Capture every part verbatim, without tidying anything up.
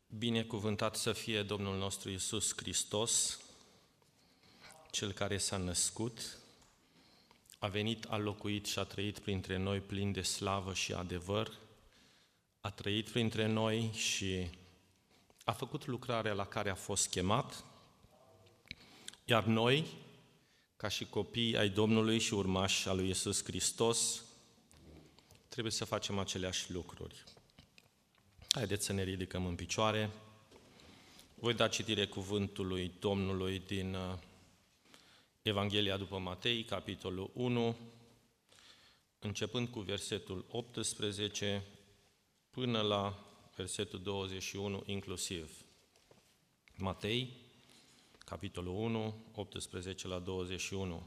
Binecuvântat să fie Domnul nostru Iisus Hristos, Cel care s-a născut, a venit, a locuit și a trăit printre noi plin de slavă și adevăr, a trăit printre noi și a făcut lucrarea la care a fost chemat, iar noi, ca și copii ai Domnului și urmași al lui Iisus Hristos, trebuie să facem aceleași lucruri. Haideți să ne ridicăm în picioare. Voi da citire cuvântului Domnului din Evanghelia după Matei, capitolul unu, începând cu versetul optsprezece până la versetul douăzeci și unu inclusiv. Matei, capitolul unu, optsprezece la douăzeci și unu.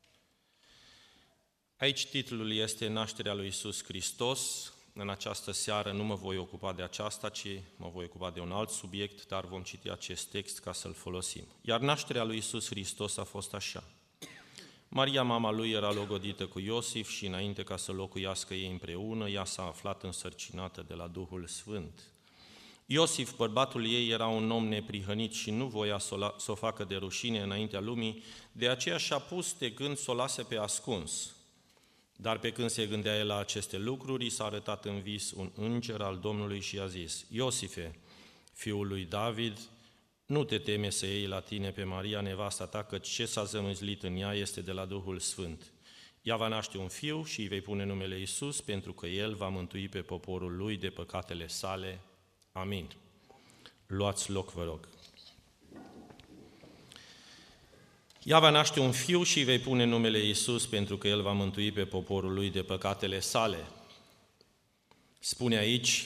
Aici titlul este Nașterea lui Iisus Hristos. În această seară nu mă voi ocupa de aceasta, ci mă voi ocupa de un alt subiect, dar vom citi acest text ca să-l folosim. Iar nașterea lui Iisus Hristos a fost așa. Maria, mama lui, era logodită cu Iosif și înainte ca să locuiască ei împreună, ea s-a aflat însărcinată de la Duhul Sfânt. Iosif, bărbatul ei, era un om neprihănit și nu voia să o facă de rușine înaintea lumii, de aceea și-a pus de gând să o lase pe ascuns. Dar pe când se gândea el la aceste lucruri, i s-a arătat în vis un înger al Domnului și i-a zis: Iosife, fiul lui David, nu te teme să iei la tine pe Maria, nevasta ta, căci ce s-a zămâzlit în ea este de la Duhul Sfânt. Ea va naște un fiu și îi vei pune numele Iisus, pentru că el va mântui pe poporul lui de păcatele sale. Amin. Luați loc, vă rog. Ea va naște un fiu și îi vei pune numele Iisus, pentru că el va mântui pe poporul lui de păcatele sale. Spune aici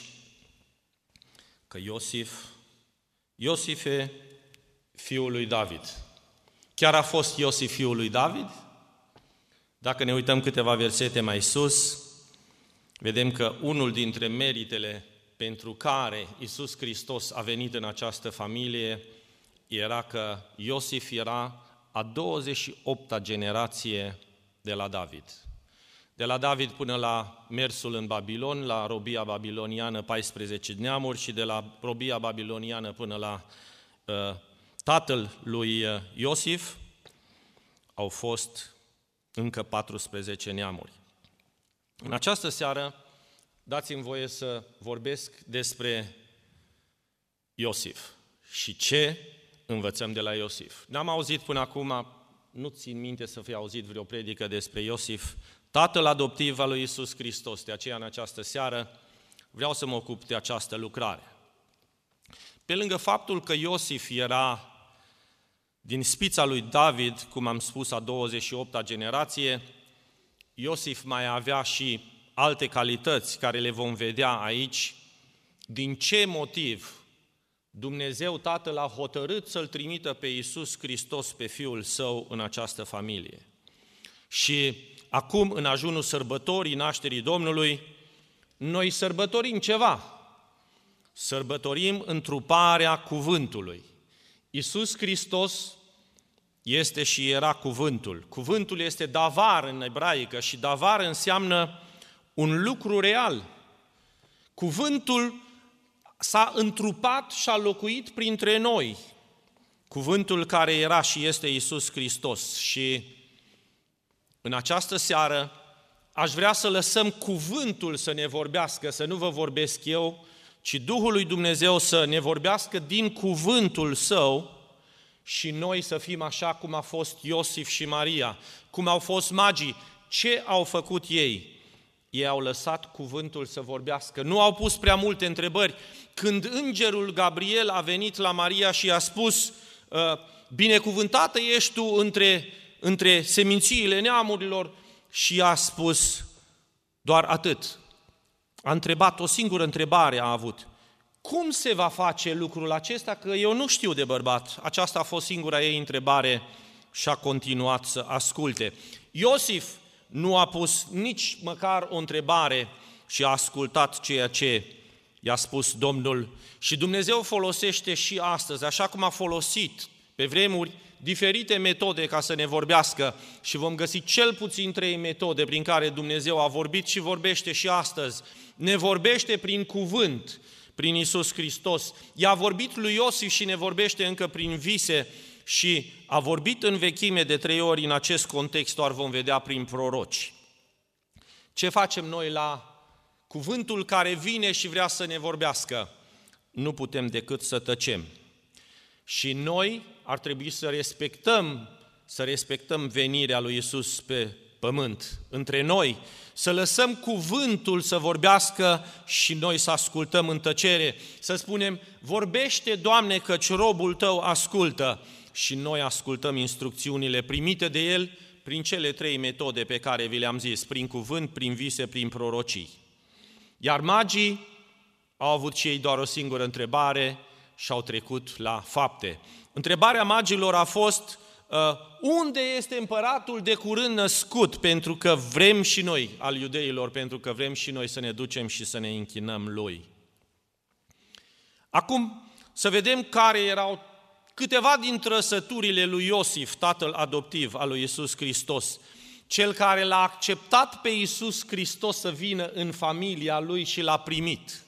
că Iosif, Iosife, fiul lui David. Chiar a fost Iosif fiul lui David? Dacă ne uităm câteva versete mai sus, vedem că unul dintre meritele pentru care Iisus Hristos a venit în această familie era că Iosif era a douăzeci și opta generație de la David. De la David până la mersul în Babilon, la robia babiloniană, paisprezece neamuri, și de la robia babiloniană până la uh, tatăl lui Iosif au fost încă paisprezece neamuri. În această seară dați-mi voie să vorbesc despre Iosif și ce învățăm de la Iosif. N-am auzit până acum, nu țin minte să fi auzit vreo predică despre Iosif, tatăl adoptiv al lui Iisus Hristos. De aceea, în această seară, vreau să mă ocup de această lucrare. Pe lângă faptul că Iosif era din spița lui David, cum am spus, a douăzeci și opta generație, Iosif mai avea și alte calități care le vom vedea aici. Din ce motiv Dumnezeu Tatăl a hotărât să-L trimită pe Iisus Hristos, pe Fiul Său, în această familie. Și acum, în ajunul sărbătorii nașterii Domnului, noi sărbătorim ceva. Sărbătorim întruparea cuvântului. Iisus Hristos este și era cuvântul. Cuvântul este davar în ebraică și davar înseamnă un lucru real. Cuvântul s-a întrupat și a locuit printre noi, cuvântul care era și este Iisus Hristos. Și în această seară aș vrea să lăsăm cuvântul să ne vorbească, să nu vă vorbesc eu, ci Duhul lui Dumnezeu să ne vorbească din cuvântul Său și noi să fim așa cum a fost Iosif și Maria, cum au fost magii. Ce au făcut ei? Ei au lăsat cuvântul să vorbească, nu au pus prea multe întrebări. Când îngerul Gabriel a venit la Maria și i-a spus: binecuvântată ești tu între, între semințiile neamurilor, și i-a spus doar atât. A întrebat, o singură întrebare a avut: cum se va face lucrul acesta, că eu nu știu de bărbat? Aceasta a fost singura ei întrebare și a continuat să asculte. Iosif nu a pus nici măcar o întrebare și a ascultat ceea ce i-a spus Domnul. Și Dumnezeu folosește și astăzi, așa cum a folosit pe vremuri diferite metode ca să ne vorbească, și vom găsi cel puțin trei metode prin care Dumnezeu a vorbit și vorbește și astăzi. Ne vorbește prin cuvânt, prin Iisus Hristos. I-a vorbit lui Iosif și ne vorbește încă prin vise și a vorbit în vechime de trei ori în acest context, doar vom vedea prin proroci. Ce facem noi la cuvântul care vine și vrea să ne vorbească? Nu putem decât să tăcem. Și noi ar trebui să respectăm, să respectăm venirea lui Iisus pe pământ, între noi, să lăsăm cuvântul să vorbească și noi să ascultăm în tăcere, să spunem, vorbește, Doamne, căci robul Tău ascultă, și noi ascultăm instrucțiunile primite de El prin cele trei metode pe care vi le-am zis, prin cuvânt, prin vise, prin prorocii. Iar magii au avut și ei doar o singură întrebare și au trecut la fapte. Întrebarea magilor a fost, unde este împăratul de curând născut? Pentru că vrem și noi, al iudeilor, pentru că vrem și noi să ne ducem și să ne închinăm lui. Acum să vedem care erau câteva din trăsăturile lui Iosif, tatăl adoptiv al lui Iisus Hristos, cel care l-a acceptat pe Iisus Hristos să vină în familia lui și l-a primit.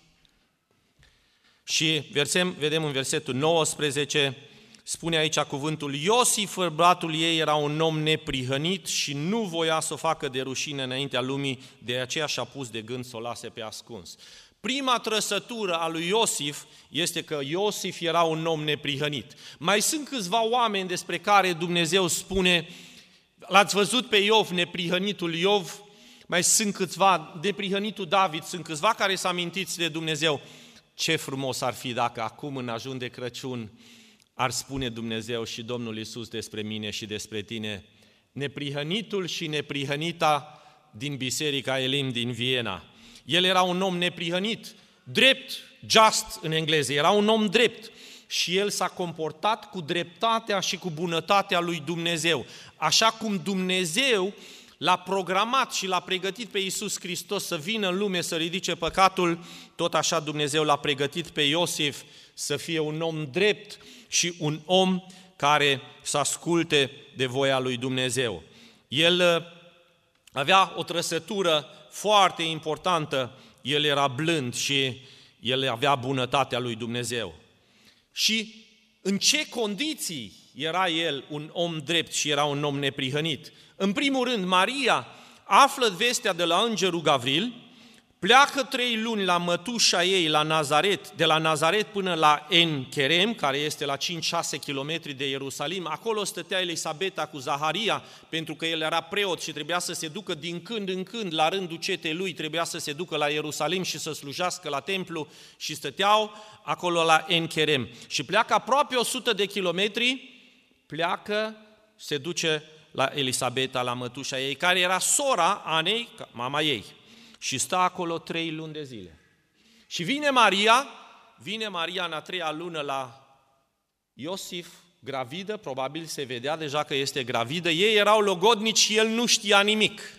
Și versem, vedem în versetul nouăsprezece, spune aici cuvântul, Iosif, băiatul ei, era un om neprihănit și nu voia să o facă de rușine înaintea lumii, de aceea și-a pus de gând să o lase pe ascuns. Prima trăsătură a lui Iosif este că Iosif era un om neprihănit. Mai sunt câțiva oameni despre care Dumnezeu spune, l-ați văzut pe Iov, neprihănitul Iov, mai sunt câțiva, neprihănitul David, sunt câțiva care s-a amintit de Dumnezeu. Ce frumos ar fi dacă acum în ajun de Crăciun ar spune Dumnezeu și Domnul Iisus despre mine și despre tine, neprihănitul și neprihănita din Biserica Elim din Viena. El era un om neprihănit, drept, just în engleză, era un om drept și el s-a comportat cu dreptatea și cu bunătatea lui Dumnezeu. Așa cum Dumnezeu l-a programat și l-a pregătit pe Iisus Hristos să vină în lume să ridice păcatul, tot așa Dumnezeu l-a pregătit pe Iosif să fie un om drept și un om care să asculte de voia lui Dumnezeu. El avea o trăsătură foarte importantă, el era blând și el avea bunătatea lui Dumnezeu. Și în ce condiții era el un om drept și era un om neprihănit? În primul rând, Maria află vestea de la îngerul Gavril, pleacă trei luni la mătușa ei, la Nazaret, de la Nazaret până la En-Cherem, care este la cinci șase kilometri de Ierusalim. Acolo stătea Elisabeta cu Zaharia, pentru că el era preot și trebuia să se ducă din când în când, la rândul cetei lui, trebuia să se ducă la Ierusalim și să slujească la templu și stăteau acolo la En-Cherem. Și pleacă aproape o sută de kilometri, pleacă, se duce la Elisabeta, la mătușa ei, care era sora Anei, mama ei. Și stă acolo trei luni de zile. Și vine Maria, vine Maria în a treia lună la Iosif, gravidă, probabil se vedea deja că este gravidă, ei erau logodnici și el nu știa nimic.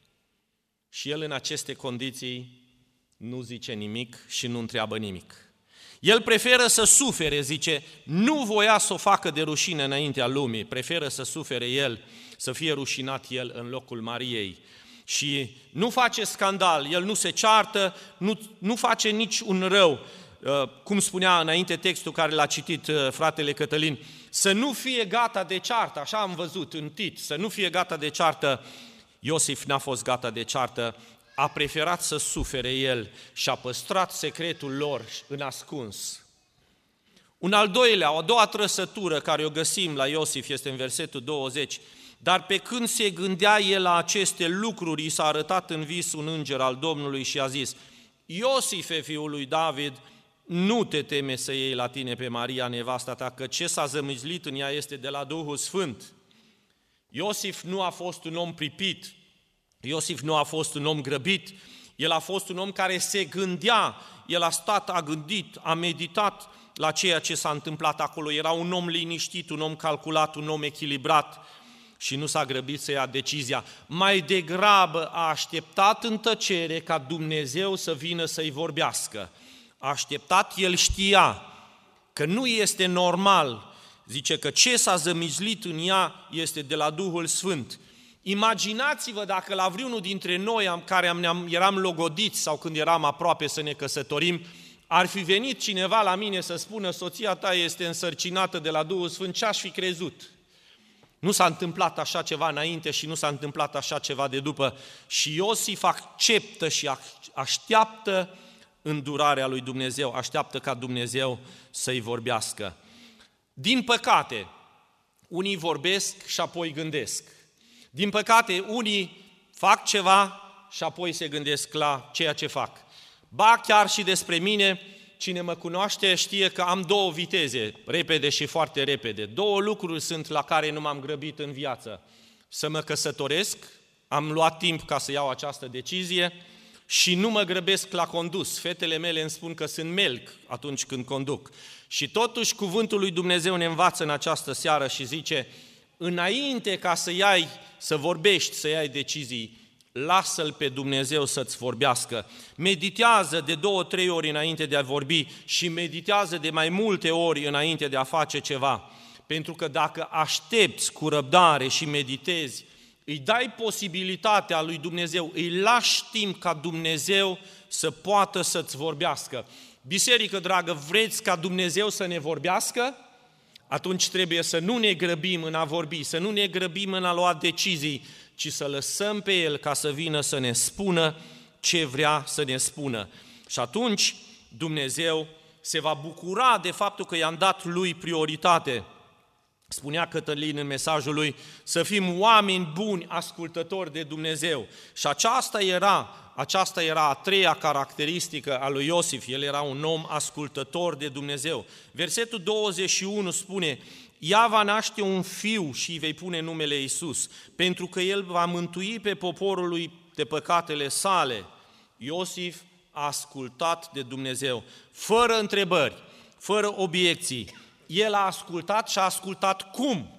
Și el în aceste condiții nu zice nimic și nu întreabă nimic. El preferă să sufere, zice, nu voia să o facă de rușine înaintea lumii, preferă să sufere el, să fie rușinat el în locul Mariei. Și nu face scandal, el nu se ceartă, nu, nu face nici un rău. Cum spunea înainte textul care l-a citit fratele Cătălin, să nu fie gata de ceartă, așa am văzut în Tit, să nu fie gata de ceartă. Iosif n-a fost gata de ceartă, a preferat să sufere el și a păstrat secretul lor în ascuns. Un al doilea, o a doua trăsătură care o găsim la Iosif este în versetul douăzeci. Dar pe când se gândea el la aceste lucruri, i s-a arătat în vis un înger al Domnului și a zis, Iosife, fiul lui David, nu te teme să iei la tine pe Maria, nevasta ta, că ce s-a zămizlit în ea este de la Duhul Sfânt. Iosif nu a fost un om pripit, Iosif nu a fost un om grăbit, el a fost un om care se gândea, el a stat, a gândit, a meditat la ceea ce s-a întâmplat acolo. Era un om liniștit, un om calculat, un om echilibrat și nu s-a grăbit să ia decizia. Mai degrabă a așteptat în tăcere ca Dumnezeu să vină să-i vorbească. A așteptat, el știa că nu este normal, zice că ce s-a zămizlit în ea este de la Duhul Sfânt. Imaginați-vă dacă la vreunul dintre noi am, care am, eram logodiți sau când eram aproape să ne căsătorim, ar fi venit cineva la mine să spună soția ta este însărcinată de la Duhul Sfânt, ce aș fi crezut? Nu s-a întâmplat așa ceva înainte și nu s-a întâmplat așa ceva de după. Și Iosif acceptă și așteaptă îndurarea lui Dumnezeu, așteaptă ca Dumnezeu să-i vorbească. Din păcate, unii vorbesc și apoi gândesc. Din păcate, unii fac ceva și apoi se gândesc la ceea ce fac. Ba chiar și despre mine, cine mă cunoaște știe că am două viteze, repede și foarte repede. Două lucruri sunt la care nu m-am grăbit în viață. Să mă căsătoresc, am luat timp ca să iau această decizie și nu mă grăbesc la condus. Fetele mele îmi spun că sunt melc atunci când conduc. Și totuși cuvântul lui Dumnezeu ne învață în această seară și zice, înainte ca să iai, să vorbești, să iai decizii, lasă-L pe Dumnezeu să-ți vorbească. Meditează de două, trei ori înainte de a vorbi și meditează de mai multe ori înainte de a face ceva. Pentru că dacă aștepți cu răbdare și meditezi, îi dai posibilitatea lui Dumnezeu, îi lași timp ca Dumnezeu să poată să-ți vorbească. Biserică dragă, vreți ca Dumnezeu să ne vorbească? Atunci trebuie să nu ne grăbim în a vorbi, să nu ne grăbim în a lua decizii, ci să lăsăm pe El ca să vină să ne spună ce vrea să ne spună. Și atunci Dumnezeu se va bucura de faptul că i-am dat Lui prioritate. Spunea Cătălin în mesajul lui, să fim oameni buni, ascultători de Dumnezeu. Și aceasta era, aceasta era a treia caracteristică a lui Iosif, el era un om ascultător de Dumnezeu. Versetul douăzeci și unu spune, ea va naște un fiu și îi vei pune numele Iisus, pentru că el va mântui pe poporul lui de păcatele sale. Iosif a ascultat de Dumnezeu, fără întrebări, fără obiecții. El a ascultat și a ascultat cum?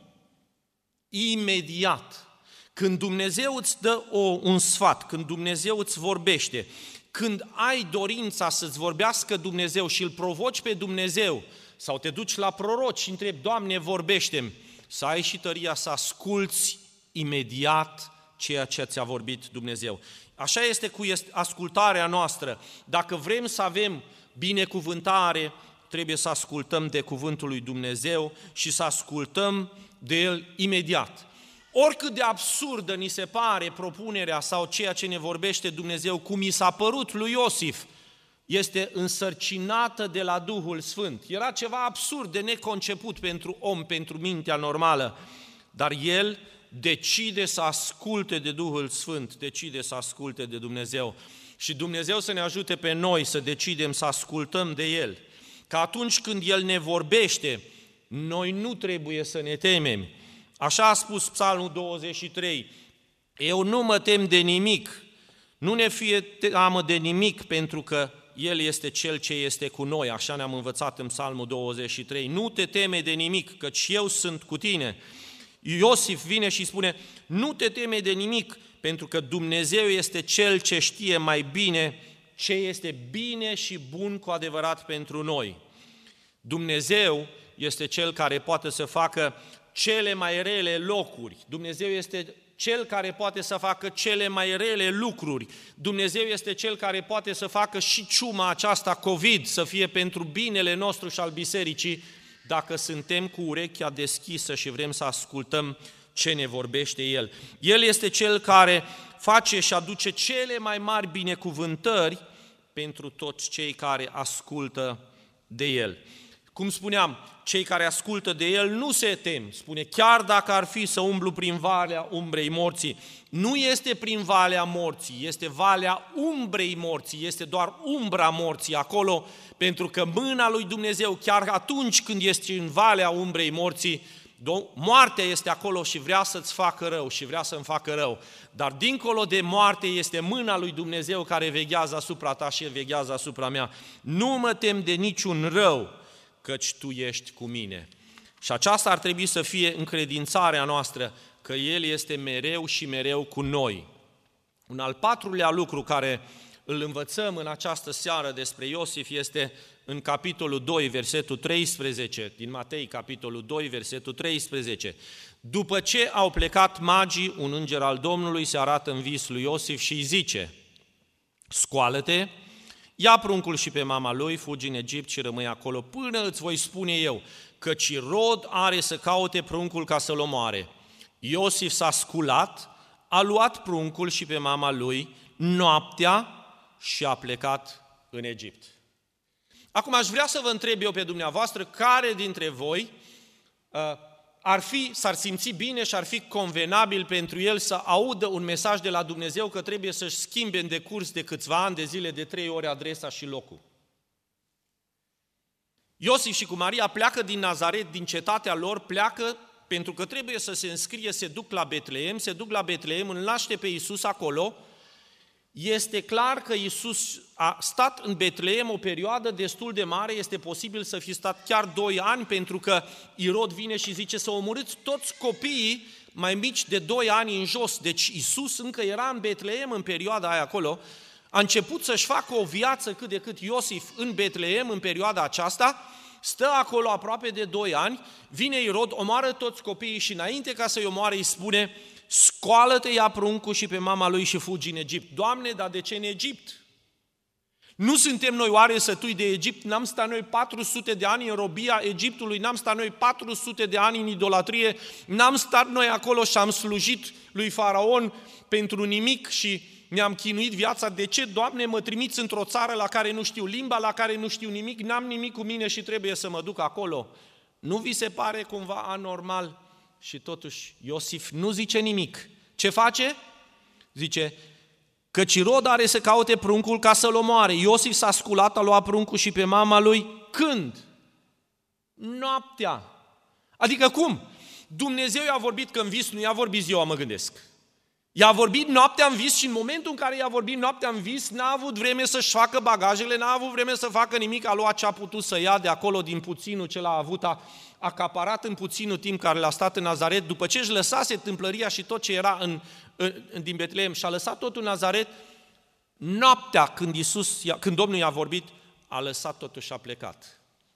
Imediat. Când Dumnezeu îți dă o, un sfat, când Dumnezeu îți vorbește, când ai dorința să-ți vorbească Dumnezeu și îl provoci pe Dumnezeu, sau te duci la proroci și întrebi, Doamne, vorbește-mi, să ai și tăria să asculți imediat ceea ce ți-a vorbit Dumnezeu. Așa este cu ascultarea noastră. Dacă vrem să avem binecuvântare, trebuie să ascultăm de cuvântul lui Dumnezeu și să ascultăm de El imediat. Oricât de absurdă ni se pare propunerea sau ceea ce ne vorbește Dumnezeu, cum i s-a părut lui Iosif, este însărcinată de la Duhul Sfânt. Era ceva absurd de neconceput pentru om, pentru mintea normală, dar el decide să asculte de Duhul Sfânt, decide să asculte de Dumnezeu. Și Dumnezeu să ne ajute pe noi să decidem să ascultăm de El. Că atunci când El ne vorbește, noi nu trebuie să ne temem. Așa a spus Psalmul douăzeci și trei, eu nu mă tem de nimic, nu ne fie teamă de nimic pentru că El este Cel ce este cu noi, așa ne-am învățat în Psalmul douăzeci și trei, nu te teme de nimic, căci eu sunt cu tine. Iosif vine și spune, nu te teme de nimic, pentru că Dumnezeu este Cel ce știe mai bine ce este bine și bun cu adevărat pentru noi. Dumnezeu este Cel care poate să facă cele mai rele locuri. Dumnezeu este Cel care poate să facă cele mai rele lucruri. Dumnezeu este Cel care poate să facă și ciuma aceasta COVID să fie pentru binele nostru și al bisericii, dacă suntem cu urechea deschisă și vrem să ascultăm ce ne vorbește El. El este Cel care face și aduce cele mai mari binecuvântări pentru toți cei care ascultă de El. Cum spuneam, cei care ascultă de El nu se tem, spune, chiar dacă ar fi să umblu prin valea umbrei morții, nu este prin valea morții, este valea umbrei morții, este doar umbra morții acolo, pentru că mâna lui Dumnezeu, chiar atunci când ești în valea umbrei morții, moartea este acolo și vrea să-ți facă rău și vrea să-mi facă rău. Dar dincolo de moarte este mâna lui Dumnezeu care veghează asupra ta și veghează asupra mea. Nu mă tem de niciun rău, căci Tu ești cu mine. Și aceasta ar trebui să fie încredințarea noastră, că El este mereu și mereu cu noi. Un al patrulea lucru care îl învățăm în această seară despre Iosif este în capitolul doi, versetul treisprezece, din Matei, capitolul doi, versetul treisprezece. După ce au plecat magii, un înger al Domnului se arată în vis lui Iosif și îi zice, scoală-te, ia pruncul și pe mama lui, fugi în Egipt și rămâi acolo până îți voi spune eu, căci Irod are să caute pruncul ca să-l omoare. Iosif s-a sculat, a luat pruncul și pe mama lui noaptea și a plecat în Egipt. Acum aș vrea să vă întreb eu pe dumneavoastră, care dintre voi uh, ar fi, s-ar simți bine și ar fi convenabil pentru el să audă un mesaj de la Dumnezeu că trebuie să-și schimbe în decurs de câțiva ani de zile, de trei ori adresa și locul. Iosif și cu Maria pleacă din Nazaret, din cetatea lor, pleacă pentru că trebuie să se înscrie, se duc la Betleem, se duc la Betleem, îl naște pe Iisus acolo. Este clar că Iisus a stat în Betleem o perioadă destul de mare, este posibil să fi stat chiar doi ani, pentru că Irod vine și zice să omorâți toți copiii mai mici de doi ani în jos. Deci Iisus încă era în Betleem în perioada aia acolo, a început să-și facă o viață cât de cât Iosif în Betleem în perioada aceasta, stă acolo aproape de doi ani, vine Irod, omoară toți copiii și înainte ca să-i omoare îi spune: scoală-te, ia pruncul și pe mama lui și fugi în Egipt. Doamne, dar de ce în Egipt? Nu suntem noi oare sătui de Egipt? N-am stat noi patru sute de ani în robia Egiptului, n-am stat noi patru sute de ani în idolatrie, n-am stat noi acolo și am slujit lui Faraon pentru nimic și ne-am chinuit viața. De ce, Doamne, mă trimiți într-o țară la care nu știu limba, la care nu știu nimic, n-am nimic cu mine și trebuie să mă duc acolo? Nu vi se pare cumva anormal? Și totuși Iosif nu zice nimic. Ce face? Zice, căci Irod are să caute pruncul ca să-l omoare. Iosif s-a sculat, a luat pruncul și pe mama lui. Când? Noaptea. Adică cum? Dumnezeu i-a vorbit că în vis, nu i-a vorbit ziua, mă gândesc. I-a vorbit noaptea în vis și în momentul în care i-a vorbit noaptea în vis, n-a avut vreme să-și facă bagajele, n-a avut vreme să facă nimic, a luat ce a putut să ia de acolo din puținul ce l-a avut, a acaparat în puținul timp care l-a stat în Nazaret, după ce își lăsase tâmplăria și tot ce era în, în, din Betleem și a lăsat totul în Nazaret, noaptea când, Iisus, când Domnul i-a vorbit, a lăsat totul și a plecat.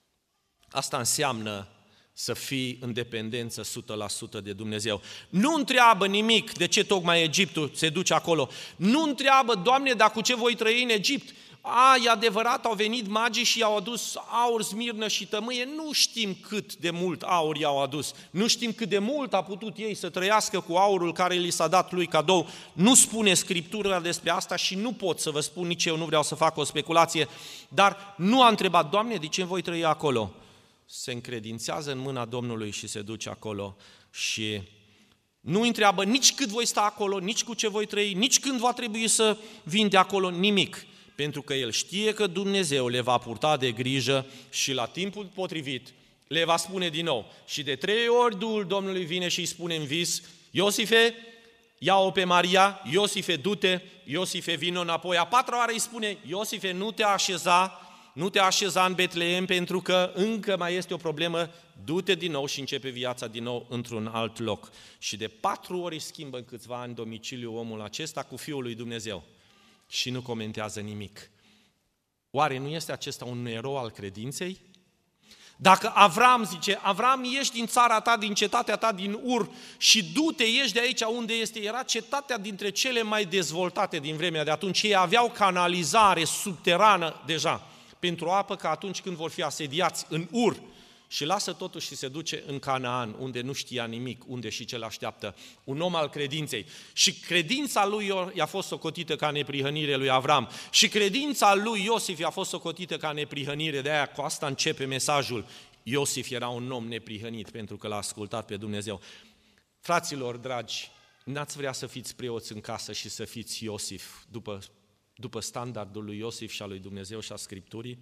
Asta înseamnă să fii în dependență o sută la sută de Dumnezeu. Nu întreabă nimic de ce tocmai Egiptul se duce acolo. Nu întreabă, Doamne, dar cu ce voi trăi în Egipt? A, e adevărat, au venit magii și i-au adus aur, smirnă și tămâie. Nu știm cât de mult aur i-au adus. Nu știm cât de mult a putut ei să trăiască cu aurul care li s-a dat lui cadou. Nu spune Scriptura despre asta și nu pot să vă spun, nici eu nu vreau să fac o speculație, dar nu a întrebat, Doamne, de ce voi trăi acolo? Se încredințează în mâna Domnului și se duce acolo și nu întreabă nici cât voi sta acolo, nici cu ce voi trăi, nici când va trebui să vin de acolo, nimic. Pentru că el știe că Dumnezeu le va purta de grijă și la timpul potrivit le va spune din nou. Și de trei ori Duhul Domnului vine și îi spune în vis, Iosife, ia-o pe Maria, Iosife, du-te, Iosife, vină înapoi. A patra oară îi spune, Iosife, nu te așeza, nu te așeza în Betleem pentru că încă mai este o problemă, du-te din nou și începe viața din nou într-un alt loc. Și de patru ori schimbă în câțiva ani domiciliul omul acesta cu Fiul lui Dumnezeu și nu comentează nimic. Oare nu este acesta un erou al credinței? Dacă Avram zice, Avram, ieși din țara ta, din cetatea ta, din Ur și du-te, ieși de aici unde este, era cetatea dintre cele mai dezvoltate din vremea de atunci, ei aveau canalizare subterană deja pentru apă, ca atunci când vor fi asediați în Ur, și lasă totuși și se duce în Canaan, unde nu știa nimic, unde și ce l-așteaptă. Un om al credinței. Și credința lui i-a fost socotită ca neprihănire lui Avram. Și credința lui Iosif i-a fost socotită ca neprihănire. De aia cu asta începe mesajul. Iosif era un om neprihănit pentru că l-a ascultat pe Dumnezeu. Fraților dragi, n-ați vrea să fiți preoți în casă și să fiți Iosif după, după standardul lui Iosif și al lui Dumnezeu și a Scripturii?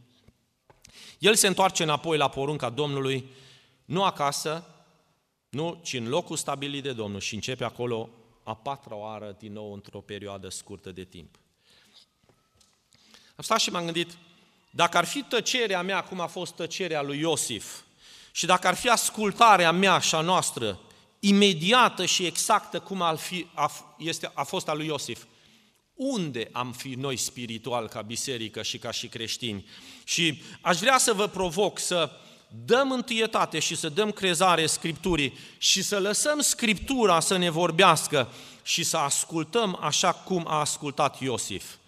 El se întoarce înapoi la porunca Domnului, nu acasă, nu, ci în locul stabilit de Domnul și începe acolo a patra oară din nou într-o perioadă scurtă de timp. Am stat și m-am gândit, dacă ar fi tăcerea mea cum a fost tăcerea lui Iosif și dacă ar fi ascultarea mea și a noastră imediată și exactă cum ar fi, a, este, a fost a lui Iosif, unde am fi noi spiritual ca biserică și ca și creștini? Și aș vrea să vă provoc să dăm întâietate și să dăm crezare Scripturii și să lăsăm Scriptura să ne vorbească și să ascultăm așa cum a ascultat Iosif.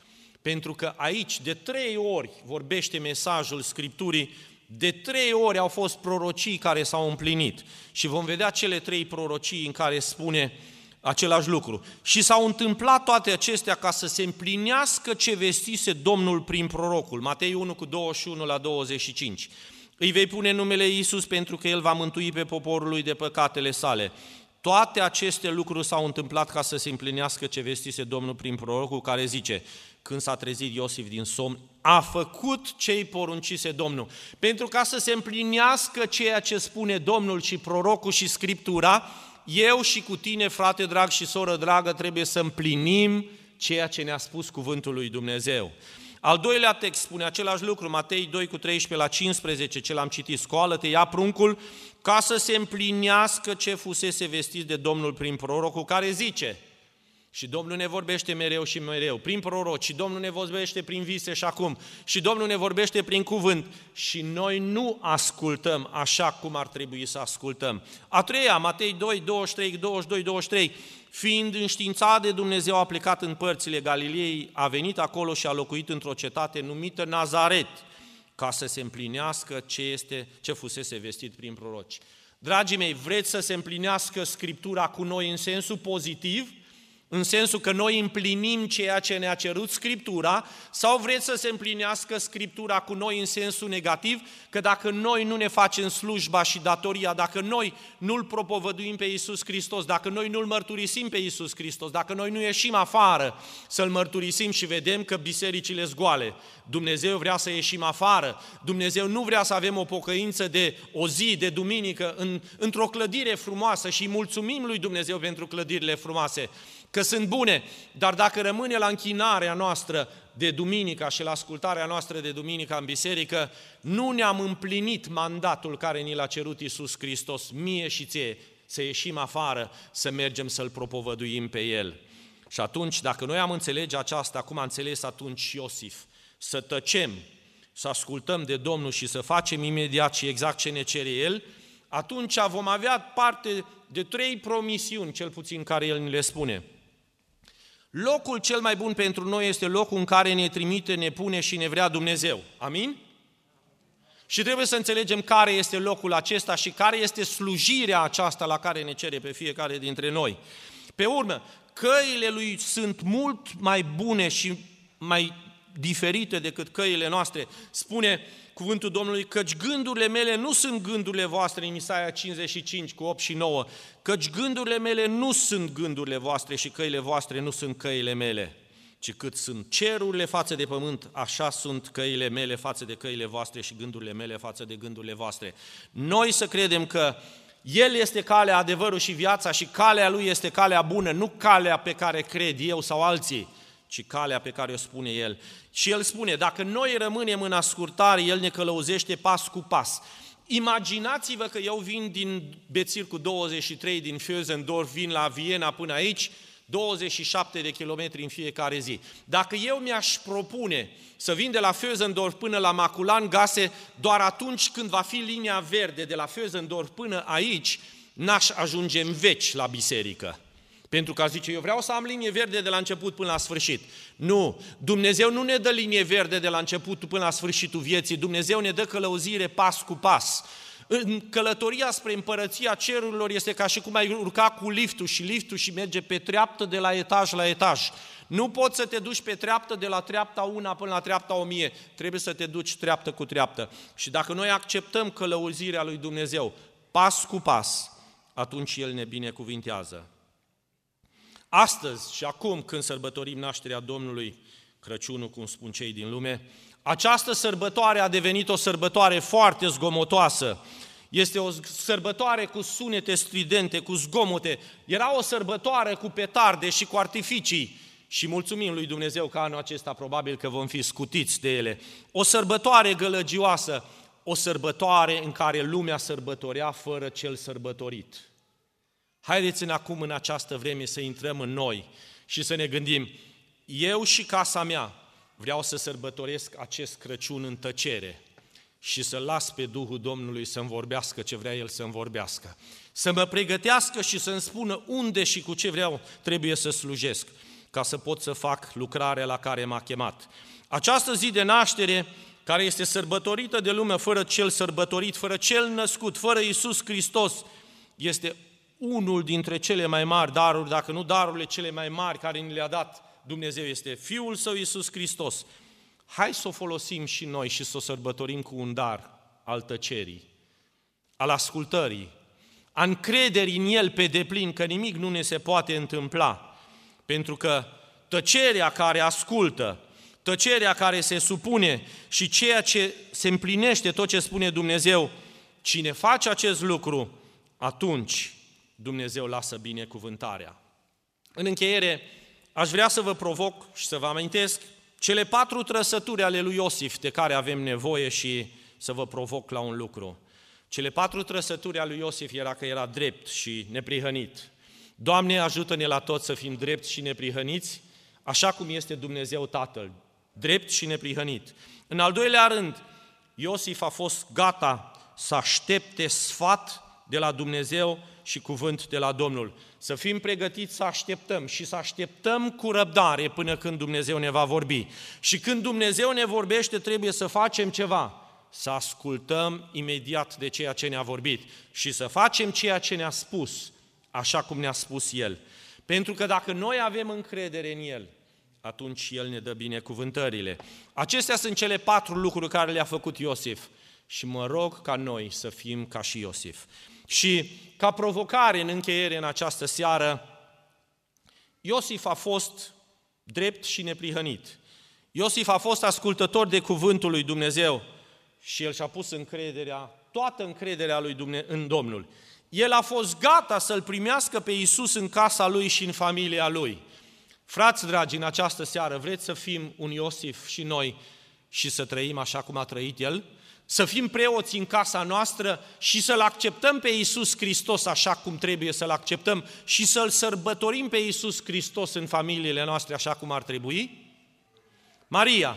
Pentru că aici de trei ori vorbește mesajul Scripturii, de trei ori au fost prorocii care s-au împlinit. Și vom vedea cele trei prorocii în care spune același lucru. Și s-au întâmplat toate acestea ca să se împlinească ce vestise Domnul prin prorocul. Matei unu cu douăzeci și unu la douăzeci și cinci. Îi vei pune numele Iisus pentru că El va mântui pe poporul lui de păcatele sale. Toate aceste lucruri s-au întâmplat ca să se împlinească ce vestise Domnul prin prorocul, care zice: când s-a trezit Iosif din somn, a făcut ce îi poruncise Domnul. Pentru ca să se împlinească ceea ce spune Domnul și prorocul și Scriptura, eu și cu tine, frate drag și soră dragă, trebuie să împlinim ceea ce ne-a spus cuvântul lui Dumnezeu. Al doilea text spune același lucru, Matei doi cu treisprezece la cincisprezece, ce l-am citit: scoală-te, ia pruncul, ca să se împlinească ce fusese vestit de Domnul prin prorocul, care zice. Și Domnul ne vorbește mereu și mereu, prin proroci, și Domnul ne vorbește prin vise și acum, și Domnul ne vorbește prin cuvânt, și noi nu ascultăm așa cum ar trebui să ascultăm. A treia, Matei doi, douăzeci și trei, douăzeci și doi, douăzeci și trei, fiind înștiințat de Dumnezeu, a plecat în părțile Galilei, a venit acolo și a locuit într-o cetate numită Nazaret, ca să se împlinească ce, este, ce fusese vestit prin proroci. Dragii mei, vreți să se împlinească Scriptura cu noi în sensul pozitiv, în sensul că noi împlinim ceea ce ne-a cerut Scriptura, sau vreți să se împlinească Scriptura cu noi în sensul negativ, că dacă noi nu ne facem slujba și datoria, dacă noi nu-L propovăduim pe Iisus Hristos, dacă noi nu-L mărturisim pe Iisus Hristos, dacă noi nu ieșim afară să-L mărturisim și vedem că bisericile sunt goale, Dumnezeu vrea să ieșim afară, Dumnezeu nu vrea să avem o pocăință de o zi, de duminică, în, într-o clădire frumoasă, și mulțumim lui Dumnezeu pentru clădirile frumoase, că sunt bune, dar dacă rămâne la închinarea noastră de duminică și la ascultarea noastră de duminică în biserică, nu ne-am împlinit mandatul care ni l-a cerut Iisus Hristos, mie și ție, să ieșim afară, să mergem să-L propovăduim pe El. Și atunci, dacă noi am înțelege aceasta, cum a înțeles atunci Iosif, să tăcem, să ascultăm de Domnul și să facem imediat și exact ce ne cere El, atunci vom avea parte de trei promisiuni, cel puțin, care El ni le spune. Locul cel mai bun pentru noi este locul în care ne trimite, ne pune și ne vrea Dumnezeu. Amin? Și trebuie să înțelegem care este locul acesta și care este slujirea aceasta la care ne cere pe fiecare dintre noi. Pe urmă, căile Lui sunt mult mai bune și mai diferite decât căile noastre. Spune cuvântul Domnului: căci gândurile mele nu sunt gândurile voastre, în Isaia cincizeci și cinci cu opt și nouă, căci gândurile mele nu sunt gândurile voastre și căile voastre nu sunt căile mele, ci cât sunt cerurile față de pământ, așa sunt căile mele față de căile voastre și gândurile mele față de gândurile voastre. Noi să credem că El este calea, adevărul și viața și calea Lui este calea bună, nu calea pe care cred eu sau alții, ci calea pe care o spune El. Și El spune, dacă noi rămânem în ascultare, El ne călăuzește pas cu pas. Imaginați-vă că eu vin din Bețir cu douăzeci și trei, din Fösendorf, vin la Viena până aici, douăzeci și șapte de kilometri în fiecare zi. Dacă eu mi-aș propune să vin de la Fösendorf până la Maculan Gase, doar atunci când va fi linia verde de la Fösendorf până aici, n-aș ajunge în veci la biserică. Pentru că zice, eu vreau să am linie verde de la început până la sfârșit. Nu, Dumnezeu nu ne dă linie verde de la început până la sfârșitul vieții, Dumnezeu ne dă călăuzire pas cu pas. În călătoria spre împărăția cerurilor este ca și cum ai urca cu liftul și liftul și merge pe treaptă de la etaj la etaj. Nu poți să te duci pe treaptă de la treapta una până la treapta o mie, trebuie să te duci treaptă cu treaptă. Și dacă noi acceptăm călăuzirea lui Dumnezeu pas cu pas, atunci El ne binecuvintează. Astăzi și acum, când sărbătorim nașterea Domnului, Crăciunul, cum spun cei din lume, această sărbătoare a devenit o sărbătoare foarte zgomotoasă. Este o sărbătoare cu sunete stridente, cu zgomote. Era o sărbătoare cu petarde și cu artificii. Și mulțumim lui Dumnezeu că anul acesta probabil că vom fi scutiți de ele. O sărbătoare gălăgioasă, o sărbătoare în care lumea sărbătorea fără cel sărbătorit. Haideți-ne acum în această vreme să intrăm în noi și să ne gândim, eu și casa mea vreau să sărbătoresc acest Crăciun în tăcere și să las pe Duhul Domnului să-mi vorbească ce vrea El să-mi vorbească, să mă pregătească și să-mi spună unde și cu ce vreau trebuie să slujesc. ca să pot să fac lucrarea la care m-a chemat. Această zi de naștere, care este sărbătorită de lume fără cel sărbătorit, fără cel născut, fără Iisus Hristos, este unul dintre cele mai mari daruri, dacă nu darurile cele mai mari care ni le-a dat Dumnezeu, este Fiul Său Iisus Hristos. Hai să o folosim și noi și să o sărbătorim cu un dar al tăcerii, al ascultării, a încrederii în El pe deplin, că nimic nu ne se poate întâmpla, pentru că tăcerea care ascultă, tăcerea care se supune și ceea ce se împlinește tot ce spune Dumnezeu, cine face acest lucru, atunci Dumnezeu lasă binecuvântarea. În încheiere, aș vrea să vă provoc și să vă amintesc cele patru trăsături ale lui Iosif de care avem nevoie și să vă provoc la un lucru. Cele patru trăsături ale lui Iosif era că era drept și neprihănit. Doamne, ajută-ne la toți să fim drepți și neprihăniți, așa cum este Dumnezeu Tatăl, drept și neprihănit. În al doilea rând, Iosif a fost gata să aștepte sfat de la Dumnezeu și cuvânt de la Domnul. Să fim pregătiți să așteptăm și să așteptăm cu răbdare până când Dumnezeu ne va vorbi. Și când Dumnezeu ne vorbește, trebuie să facem ceva, să ascultăm imediat de ceea ce ne-a vorbit și să facem ceea ce ne-a spus, așa cum ne-a spus El. Pentru că dacă noi avem încredere în El, atunci El ne dă binecuvântările. Acestea sunt cele patru lucruri care le-a făcut Iosif și mă rog ca noi să fim ca și Iosif. Și ca provocare în încheiere în această seară, Iosif a fost drept și neprihănit. Iosif a fost ascultător de cuvântul lui Dumnezeu și el și-a pus încrederea, toată încrederea lui Dumnezeu în Domnul. El a fost gata să-L primească pe Iisus în casa lui și în familia lui. Frați dragi, în această seară vreți să fim un Iosif și noi și să trăim așa cum a trăit El? Să fim preoți în casa noastră și să-L acceptăm pe Iisus Hristos așa cum trebuie să-L acceptăm și să-L sărbătorim pe Iisus Hristos în familiile noastre așa cum ar trebui? Maria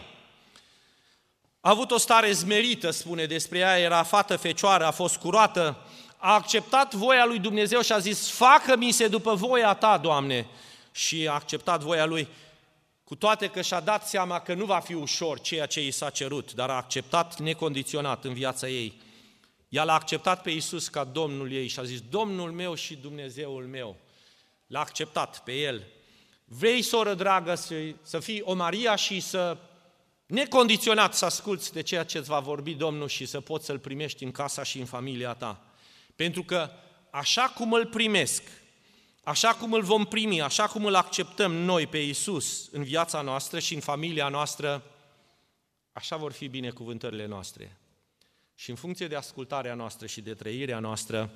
a avut o stare zmerită, spune despre ea, era fată fecioară, a fost curată, a acceptat voia lui Dumnezeu și a zis, facă-mi se după voia Ta, Doamne, și a acceptat voia Lui, cu toate că și-a dat seama că nu va fi ușor ceea ce i s-a cerut, dar a acceptat necondiționat în viața ei. Ea l-a acceptat pe Iisus ca Domnul ei și a zis, Domnul meu și Dumnezeul meu. L-a acceptat pe El. Vrei, soră dragă, să, să fii o Maria și să necondiționat să asculți de ceea ce îți va vorbi Domnul și să poți să-L primești în casa și în familia ta. Pentru că așa cum Îl primesc, așa cum Îl vom primi, așa cum Îl acceptăm noi pe Iisus în viața noastră și în familia noastră, așa vor fi binecuvântările noastre. Și în funcție de ascultarea noastră și de trăirea noastră,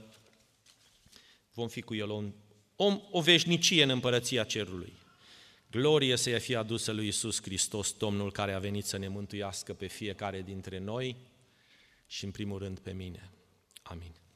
vom fi cu El o, o, o veșnicie în împărăția cerului. Glorie să-i fie adusă lui Iisus Hristos, Domnul care a venit să ne mântuiască pe fiecare dintre noi și în primul rând pe mine. Amin.